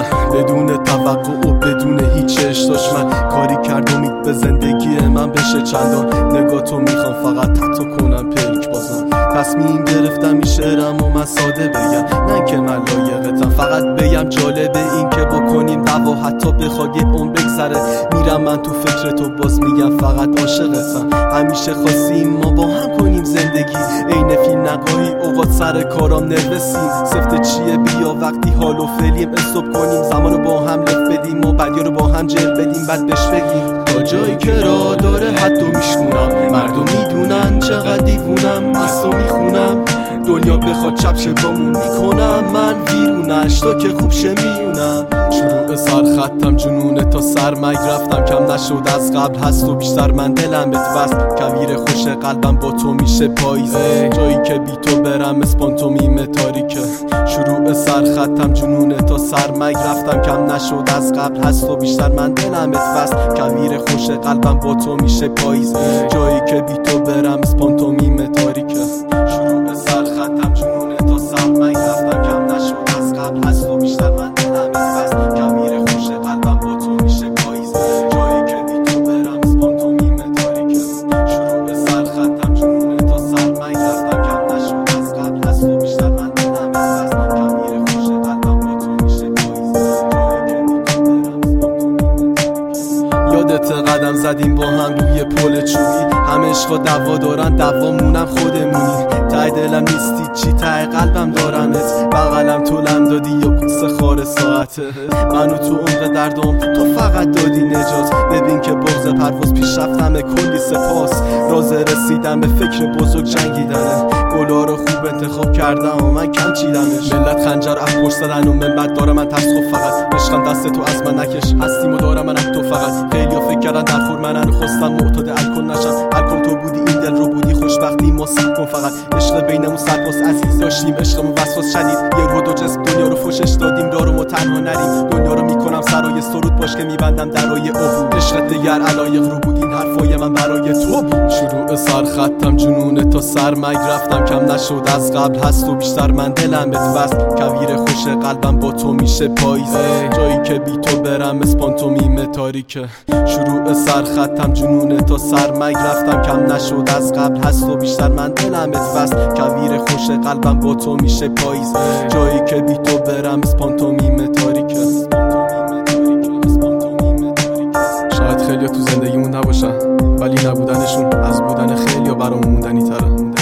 بدون توقع و بدون هیچ اشتاش من کاری کرد امید به زندگی من بشه چندان. نگاه تو میخوام فقط تو کنم پلک بازم. تصمیم گرفتم این شعرم و من ساده بگم، نه که من لایقتم، فقط بگم جالبه این که بکنیم دعوا حتی بخواد یه عمر بگذره. میرم من تو فکر تو باز میگم فقط عاشقتم. همیشه خواستیم ما با هم کنیم زندگی، عین فیلم نگاهی اوقات سر کارام نرسیم. سفته چیه بیا وقتی حال و فعلیم استوب کنیم، زمانو با هم لف بدیم و بعد رو با هم جر بدیم، بعد بهش بگیم تا جایی که راه داره حتی میشمونم. مردم میدونن چقدر دیوونم، از تو میخونم دنیا بخواد چپشه بامون میکنم. من ویرونش تا که خوب شه میونم. شروع سر خطم جنونه تا سر مگ رفتم، کم نشد از قبل هست و بیشتر من دلم بتوست. کویر خوش قلبم با تو میشه پاییزه، جایی که بی تو برم اسپانتومیم تاریکه. شروع سر خطم جنونه تا سر مگ رفتم، کم نشد از قبل هست و بیشتر من دلم بتوست. کویر خوش قلبم با تو میشه پاییزه، جایی که بی تو برم اسپانتومیم تاریکه. شروع سر خطم جنونه تا سر مگ رفتم، کم نشد از قبل هست و بیشتر من دلم بتوست. کویر خوش قلبم با تو میشه پاییزه، جایی که بی تو برم اسپانتومیم تاریکه. شروع سر خطم جنونه تا سر مگ رفتم، کم نشد از قبل هست و بیشتر من دلم بتوست. کویر خوش قلبم با تو میشه پاییزه، جایی که بی تو برم اسپانتومیم تاریکه. یادت قدم زدیم با هم روی پل چوبی، همه عشقا دعوا دارن دوامونم خودمونی. ته دلم نیستی چی ته قلبم دارمت، بغلم طولم دادی یا قصه خار ساعته. منو تو عمق دردم تو فقط دادی نجات، ببین که بغض پرواز پیش رفتم کلی سپاس. راز رسیدم به فکر بزرگ جنگیدنه، گلا رو خوب انتخاب کردم و من کم چیدمش. ملت خنجر افپر زدن و منبت دارم من ترس خوب، فقط عشقم دست تو از من نکش، هستیم و دارم من تو فقط. خیلی ها فکر کردن در خور منن خواستم معتاد الکل نشم، الکل تو بودی این دل رو بودی خوشبختی ما سب کن فقط. عشق بینمون سرباز عزیز داشتیم، عشقمون وسواس شدید، یه رو دو جسم دنیا رو فوشش دادیم، دارم و تنها نریم. دنیا رو میکنم سرای سرود باش که میبندم درای عبور، عشق دگر علایق رو بود این حرفای من برای تو بود. شروع سر خطم جنونه تا سر مگ رفتم، کم نشد از قبل هست و بیشتر من دلم بتوست. کویر خوش قلبم با تو میشه پاییزه، جایی که بی تو برم اسپانتومیم تاریکه. شروع سر خطم جنونه تا سر مگ رفتم، کم نشد از قبل هست و بیشتر من دلم بتوست. کویر خوش قلبم با تو میشه پاییزه، جایی که بی تو برم اسپانتومیم تاریکه. شاید خیلی تو زندگیمون نباشن، ولی نبودنشون از بودن خیلی برامون موندنی تره.